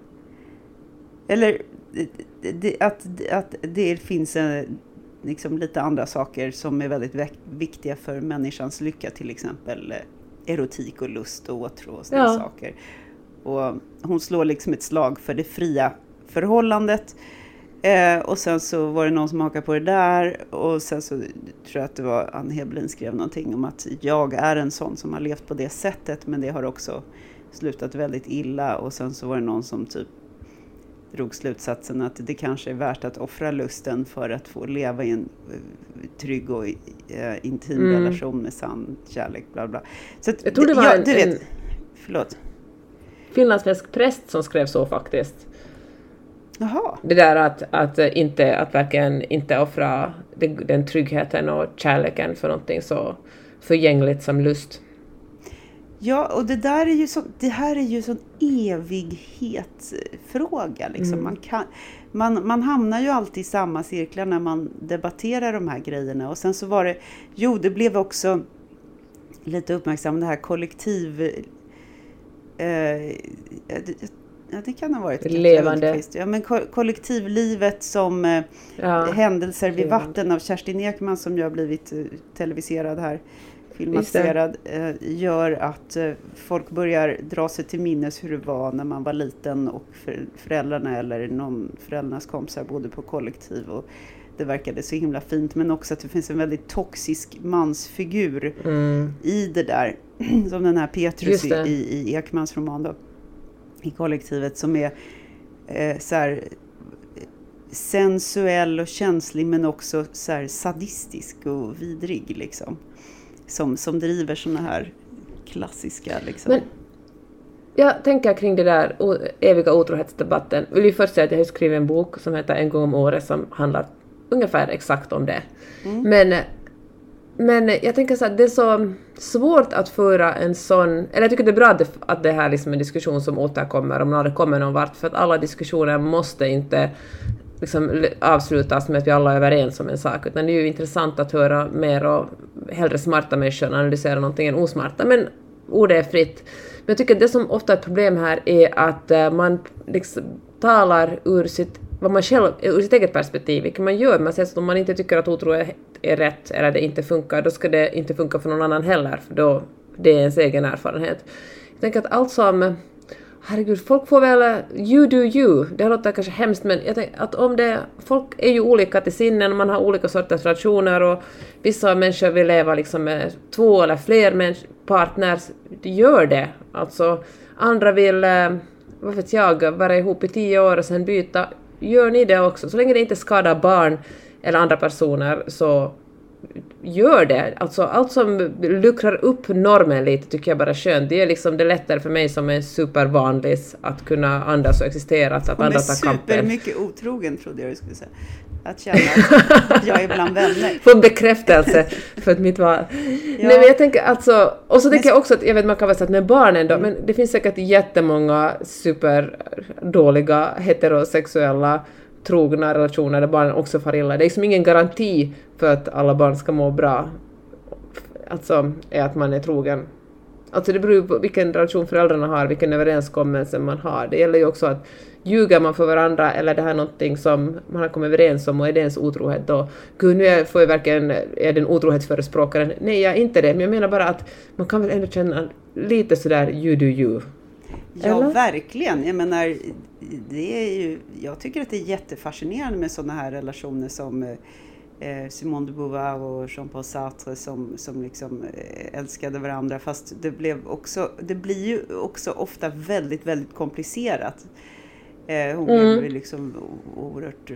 Speaker 7: eller det, att, att det finns en, liksom lite andra saker som är väldigt viktiga för människans lycka, till exempel erotik och lust och åtrå och sådana ja. saker. Och hon slår liksom ett slag för det fria förhållandet. Eh, och sen så var det någon som hakade på det där, och sen så tror jag att det var Ann Heberlein skrev någonting om att jag är en sån som har levt på det sättet, men det har också slutat väldigt illa. Och sen så var det någon som typ drog slutsatsen att det kanske är värt att offra lusten för att få leva i en uh, trygg och uh, intim mm. relation med sann kärlek, bla bla. Så att,
Speaker 6: jag tror det var
Speaker 7: ja,
Speaker 6: en,
Speaker 7: du vet,
Speaker 6: en
Speaker 7: förlåt.
Speaker 6: finlandssvensk präst som skrev så faktiskt.
Speaker 7: Jaha.
Speaker 6: Det där att, att, inte, att verkligen inte offra den tryggheten och kärleken för någonting så förgängligt som lust.
Speaker 7: Ja, och det där är ju så, det här är ju sån evighetsfråga liksom. Mm. Man kan, man, man hamnar ju alltid i samma cirklar när man debatterar de här grejerna. Och sen så var det, jo det blev också lite uppmärksamt det här kollektiv, eh, Ja, det kan ha varit
Speaker 6: levande.
Speaker 7: Ja, men ko- kollektivlivet som eh, ja, händelser vid vatten av Kerstin Ekman som ju har blivit eh, televiserad här, filmatiserad, eh, gör att eh, folk börjar dra sig till minnes hur det var när man var liten och för, föräldrarna eller någon föräldrarnas kompisar bodde på kollektiv och det verkade så himla fint, men också att det finns en väldigt toxisk mansfigur mm. i det där, som den här Petrus i, i Ekmans roman då, i kollektivet, som är eh, så här sensuell och känslig, men också så här sadistisk och vidrig liksom, som, som driver såna här klassiska liksom.
Speaker 6: Men jag tänker kring det där eviga otrohetsdebatten. Vill ju först säga att jag har skrivit en bok som heter En gång om året som handlar ungefär exakt om det. Mm. Men, men jag tänker så att det är så svårt att föra en sån... Eller jag tycker det är bra att det, att det här liksom är en diskussion som återkommer om när det kommer någon vart. För att alla diskussioner måste inte liksom avslutas med att vi alla är överens om en sak. Utan det är ju intressant att höra mer och hellre smarta människor analysera någonting än osmarta. Men ordet är fritt. Men jag tycker att det som ofta är ett problem här är att man liksom talar ur sitt, vad man själv, ur sitt eget perspektiv. Vilket man gör. Man säger att om man inte tycker att otrohet är rätt eller det inte funkar, då ska det inte funka för någon annan heller. För då det är ens egen erfarenhet. Jag tänker att allt som... Herregud, folk får väl you do you. Det låter kanske hemskt, men jag tänker att om det... Folk är ju olika till sinnen, man har olika sorters relationer och vissa människor vill leva liksom med två eller fler människor, partners. Gör det. Alltså, andra vill, vad vet jag, vara ihop i tio år och sen byta. Gör ni det också? Så länge det inte skadar barn eller andra personer så... Gör det. Alltså allt som luckrar upp normen lite tycker jag bara är skönt. Det är liksom det lättare för mig som är supervanlig att kunna andas och existera. Så att andra tar kampen.
Speaker 7: Hon är super mycket otrogen, trodde jag du skulle säga. Att känna att jag är bland vänner.
Speaker 6: Få bekräftelse för att mitt var... Ja. Nej, men jag tänker alltså... Och så tänker jag också att, jag vet man kan vara så att med barnen då, mm. men det finns säkert jättemånga superdåliga heterosexuella trogna relationer där barnen också far illa. Det är liksom ingen garanti för att alla barn ska må bra. Alltså är att man är trogen. Alltså det beror på vilken relation föräldrarna har, vilken överenskommelse man har. Det gäller ju också att ljuger man för varandra eller det här är någonting som man har kommit överens om och är det ens otrohet då. Gud, nu är, får jag verkligen, är den otrohetsförespråkaren. Nej, jag är inte det. Men jag menar bara att man kan väl ändå känna lite sådär you do you.
Speaker 7: Ja, eller? Verkligen. Jag menar, det är ju, jag tycker att det är jättefascinerande med sådana här relationer som eh, Simone de Beauvoir och Jean-Paul Sartre som, som liksom eh, älskade varandra. Fast det, blev också, det blir ju också ofta väldigt, väldigt komplicerat. Eh, hon mm. blev liksom oerhört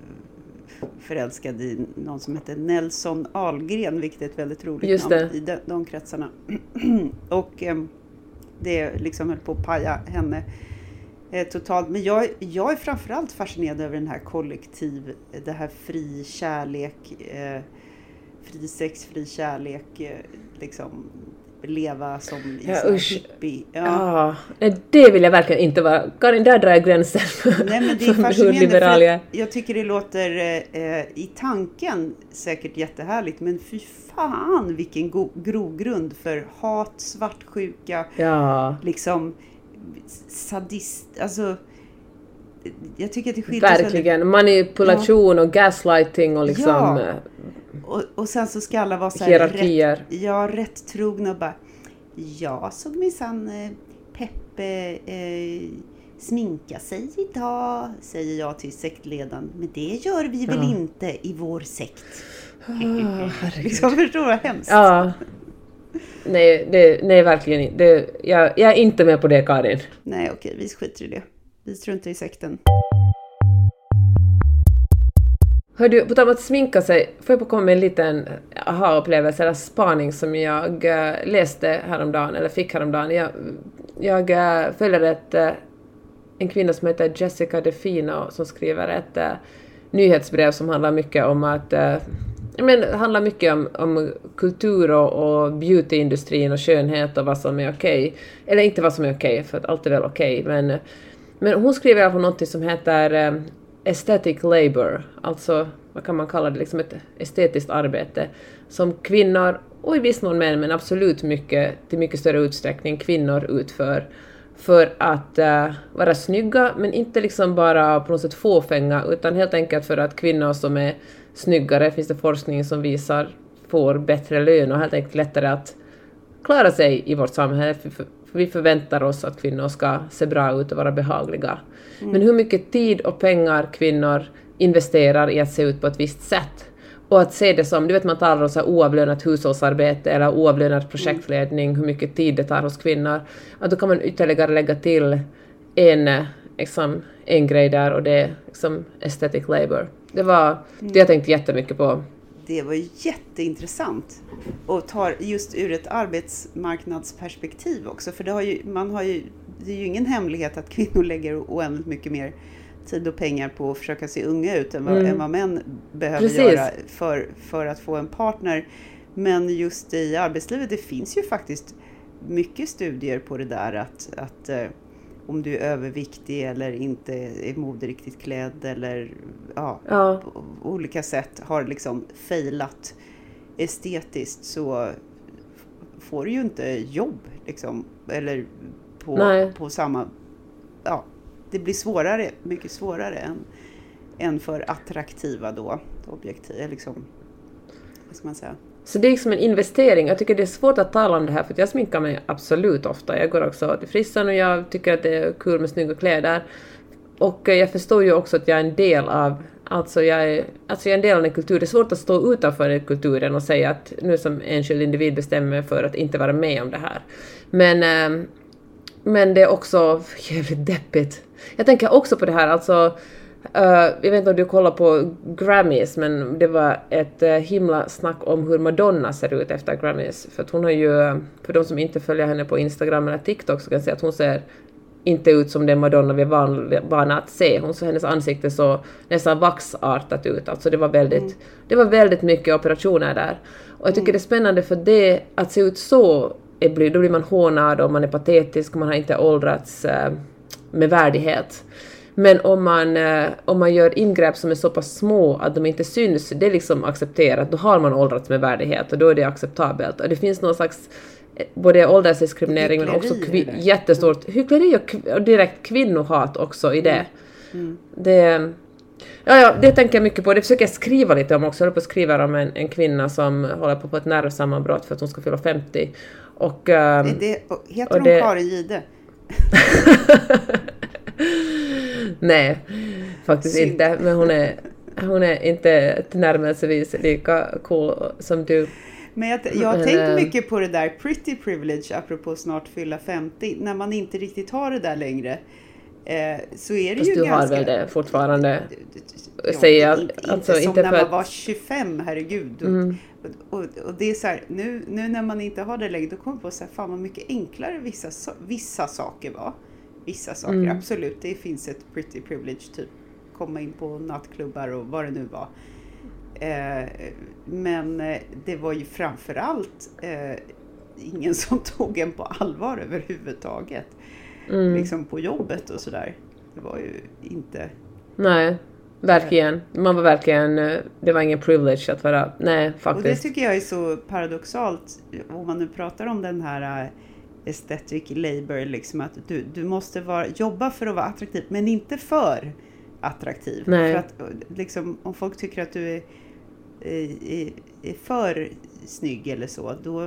Speaker 7: förälskad i någon som heter Nelson Ahlgren, vilket är ett väldigt roligt
Speaker 6: Just
Speaker 7: namn
Speaker 6: det.
Speaker 7: i de, de kretsarna. och... Eh, det liksom höll på att paja henne eh, totalt. Men jag, jag är framförallt fascinerad över den här kollektiv, det här fri kärlek, eh, fri sex, fri kärlek, eh, liksom leva som
Speaker 6: ja,
Speaker 7: hippie.
Speaker 6: Ja. ja, det vill jag verkligen inte vara. Karin, där drar jag gränsen.
Speaker 7: Nej, men det är fascinerande för jag, jag tycker det låter eh, i tanken säkert jättehärligt, men fy fan vilken go- grogrund för hat, svartsjuka,
Speaker 6: ja.
Speaker 7: liksom sadist, alltså jag tycker att det skiljer
Speaker 6: verkligen, väldigt... manipulation ja. och gaslighting och liksom
Speaker 7: ja. och, och sen så ska alla vara så här
Speaker 6: hierarkier.
Speaker 7: Rätt, ja, rätt trogna och bara jag såg minsann eh, Peppe eh, sminka sig idag, säger jag till sektledaren, men det gör vi väl ja. inte i vår sekt.
Speaker 6: Oh,
Speaker 7: liksom, förstår vad hemskt.
Speaker 6: Ja. Nej, det, nej verkligen inte. Det, jag, jag är inte med på det, Karin.
Speaker 7: Nej, okej, vi skiter i det. Vi struntar i sekten.
Speaker 6: Hör du, på tal om att sminka sig, får jag på komma med en liten aha-upplevelse eller spaning som jag äh, läste häromdagen, eller fick häromdagen. Jag, jag äh, följer ett, äh, en kvinna som heter Jessica DeFino som skriver ett äh, nyhetsbrev som handlar mycket om att äh, men handlar mycket om, om kultur och, och beautyindustrin och skönhet och vad som är okej. Okay. Eller inte vad som är okej, okay, för att allt är väl okej. Okay. Men, men hon skriver i alla fall något som heter um, aesthetic labor. Alltså, vad kan man kalla det? Liksom ett estetiskt arbete. Som kvinnor, och i viss mån män, men absolut mycket, till mycket större utsträckning kvinnor utför för att uh, vara snygga, men inte liksom bara på något sätt fåfänga, utan helt enkelt för att kvinnor som är snyggare, finns det forskning som visar, får bättre lön och helt enkelt lättare att klara sig i vårt samhälle. För vi förväntar oss att kvinnor ska se bra ut och vara behagliga. Mm. Men hur mycket tid och pengar kvinnor investerar i att se ut på ett visst sätt. Och att se det som, du vet man talar om så här oavlönat hushållsarbete eller oavlönad projektledning, mm. hur mycket tid det tar hos kvinnor. Att då kan man ytterligare lägga till en, liksom, en grej där, och det är liksom aesthetic labor. Det var mm. det jag tänkte jättemycket på.
Speaker 7: Det var jätteintressant och tar just ur ett arbetsmarknadsperspektiv också. För det, har ju, man har ju, det är ju ingen hemlighet att kvinnor lägger oändligt mycket mer tid och pengar på att försöka se unga ut än vad, mm. än vad män behöver Precis. göra för, för att få en partner. Men just i arbetslivet, det finns ju faktiskt mycket studier på det där att, att eh, om du är överviktig eller inte är moderiktigt klädd eller ja, ja. på olika sätt har liksom failat estetiskt, så får du ju inte jobb liksom, eller på, på samma, ja, det blir svårare, mycket svårare än, än för attraktiva då objektiv, liksom, vad ska man säga.
Speaker 6: Så det är liksom en investering. Jag tycker det är svårt att tala om det här, för att jag sminkar mig absolut ofta. Jag går också till frissan och jag tycker att det är kul med snygga kläder. Och jag förstår ju också att jag är en del av, alltså jag är, alltså jag är en del av en kultur. Det är svårt att stå utanför den kulturen och säga att nu som enskild individ bestämmer för att inte vara med om det här. Men, men det är också jävligt deppigt. Jag tänker också på det här, alltså Uh, jag vet inte om du kollar på Grammys, men det var ett uh, himla snack om hur Madonna ser ut efter Grammys. För att hon har ju, för de som inte följer henne på Instagram eller TikTok, så kan jag säga att hon ser inte ut som den Madonna vi är van, vana att se. Hon så hennes ansikte så nästan vaxartat ut. Alltså det var väldigt, mm. det var väldigt mycket operationer där. Och jag tycker mm. det är spännande, för det att se ut så, är, då blir man hånad och man är patetisk och man har inte åldrats uh, med värdighet. Men om man, eh, om man gör ingrepp som är så pass små att de inte syns, det är liksom accepterat. Då har man åldrats med värdighet och då är det acceptabelt. Och det finns någon slags både åldersdiskriminering men också kvi- jättestort hyckleri och, och direkt kvinnohat också i det. Mm. Mm. det ja, ja, det tänker jag mycket på. Det försöker jag skriva lite om också. Jag håller på att skriva om en, en kvinna som håller på på ett nervsammanbrott för att hon ska fylla femtio. Och, um,
Speaker 7: är det, heter hon det... Karin Gide?
Speaker 6: Nej, faktiskt Synd. inte. Men hon är, hon är inte tillnärmelsevis lika cool som du.
Speaker 7: Men jag, jag har tänkt mycket på det där pretty privilege, apropå snart fylla femtio. När man inte riktigt har det där längre. Eh, så är det Fast ju
Speaker 6: du
Speaker 7: ganska...
Speaker 6: har väl det fortfarande?
Speaker 7: Ja,
Speaker 6: säger jag.
Speaker 7: Inte,
Speaker 6: alltså,
Speaker 7: inte som
Speaker 6: inte
Speaker 7: när
Speaker 6: för
Speaker 7: man
Speaker 6: att...
Speaker 7: var tjugofem, herregud.
Speaker 6: Mm.
Speaker 7: Och, och, och det är så här, nu, nu när man inte har det längre, då kommer man på så här, fan vad mycket enklare vissa, vissa saker var. Vissa saker, mm. absolut. Det finns ett pretty privilege, typ komma in på nattklubbar och vad det nu var. Eh, men eh, det var ju framförallt eh, ingen som tog en på allvar överhuvudtaget. Mm. Liksom på jobbet och sådär. Det var ju inte...
Speaker 6: Nej, verkligen. Man var verkligen... Det var ingen privilege att vara... Nej, faktiskt.
Speaker 7: Och det tycker jag är så paradoxalt. Om man nu pratar om den här... aesthetic labor, liksom att du, du måste vara, jobba för att vara attraktiv, men inte för attraktiv.
Speaker 6: Nej.
Speaker 7: För att liksom, om folk tycker att du är, är, är för snygg eller så, då,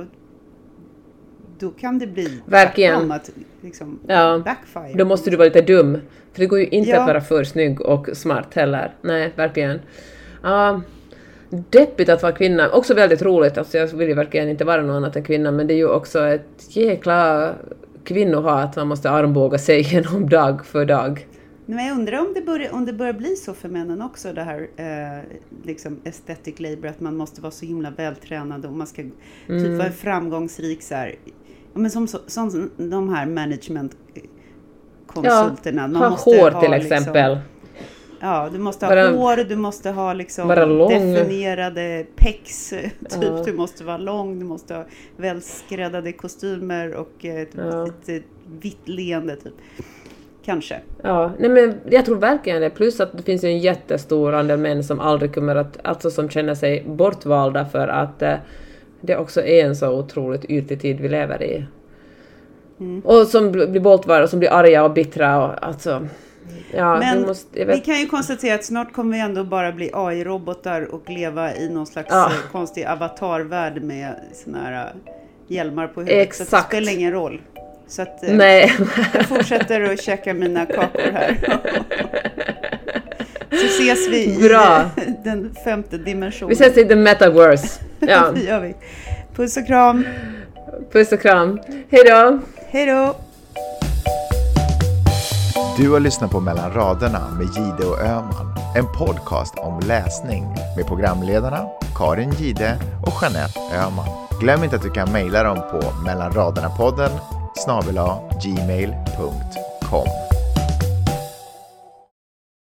Speaker 7: då kan det bli
Speaker 6: verkligen
Speaker 7: att liksom,
Speaker 6: ja.
Speaker 7: backfire.
Speaker 6: Då måste du vara lite dum, för det går ju inte
Speaker 7: ja.
Speaker 6: att vara för snygg och smart heller. Nej, verkligen. Ja. Uh, deppigt att vara kvinna. Också väldigt roligt. Alltså jag vill ju verkligen inte vara någon annat än kvinna. Men det är ju också ett jäkla kvinnohat. Man måste armbåga sig genom dag för dag.
Speaker 7: Men jag undrar om det börjar, om det börjar bli så för männen också. Det här eh, liksom aesthetic labor. Att man måste vara så himla vältränad. Och man ska mm. typ vara framgångsrik så här. Men som, som de här managementkonsulterna.
Speaker 6: Ja,
Speaker 7: man
Speaker 6: ha
Speaker 7: måste
Speaker 6: hår
Speaker 7: ha,
Speaker 6: till exempel.
Speaker 7: Liksom, ja, du måste ha
Speaker 6: bara,
Speaker 7: hår, du måste ha liksom definierade pecs, typ. Ja. Du måste vara lång, du måste ha välskräddade kostymer och ett, ja. ett, ett vitt leende typ. Kanske.
Speaker 6: Ja, nej men jag tror verkligen det. Plus att det finns ju en jättestor andel män som aldrig kommer att, alltså som känner sig bortvalda för att eh, det också är en så otroligt ytlig tid vi lever i. Mm. Och som blir våldvara och som blir arga och bittra. Och, alltså, ja,
Speaker 7: men
Speaker 6: måste, jag vet.
Speaker 7: Vi kan ju konstatera att snart kommer vi ändå bara bli A I-robotar och leva i någon slags
Speaker 6: ja.
Speaker 7: konstig avatarvärld med såna här hjälmar på huvudet.
Speaker 6: Exakt.
Speaker 7: Så det spelar ingen roll. Så att,
Speaker 6: Nej.
Speaker 7: jag fortsätter att käka mina kakor här. Så ses vi
Speaker 6: Bra.
Speaker 7: i den femte dimensionen.
Speaker 6: Vi ses i the metaverse. Ja.
Speaker 7: Det gör vi. Puss och kram.
Speaker 6: Puss och kram. Hej då.
Speaker 7: Hej då.
Speaker 5: Du har lyssnat på Mellan raderna med Gide och Öhman. En podcast om läsning med programledarna Karin Gide och Jeanette Öhman. Glöm inte att du kan mejla dem på mellanraderna podden snabel-a gmail punkt com.